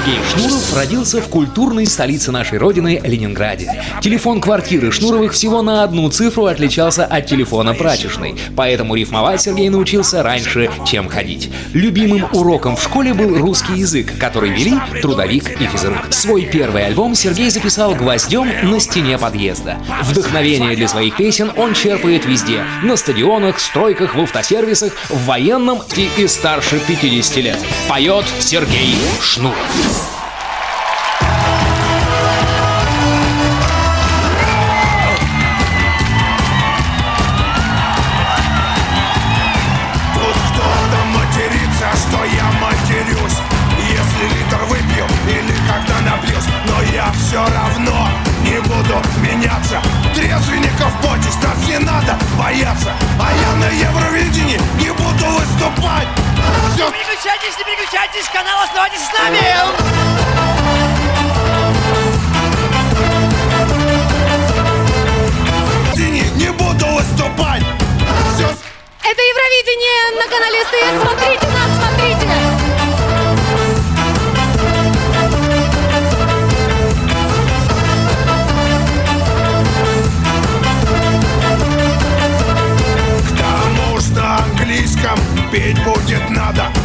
Сергей Шнуров родился в культурной столице нашей родины Ленинграде. Телефон квартиры Шнуровых всего на одну цифру отличался от телефона прачечной, поэтому рифмовать Сергей научился раньше, чем ходить. Любимым уроком в школе был русский язык, который вели трудовик и физрук. Свой первый альбом Сергей записал гвоздем на стене подъезда. Вдохновение для своих песен он черпает везде: на стадионах, стройках, в автосервисах, в военном и старше 50 лет. Поет Сергей Шнуров. Тут кто-то матерится, что я матерюсь, если литр выпью или когда напьюсь. Но я все равно не буду меняться. Трезвенников бойтесь, нас не надо бояться. А я на Евровидении не буду выступать. Все. Не переключайтесь, канал, оставайтесь с нами! Не буду выступать. Все. Это Евровидение на канале СТС. Смотрите нас, смотрите! К тому, что на английском петь будет надо.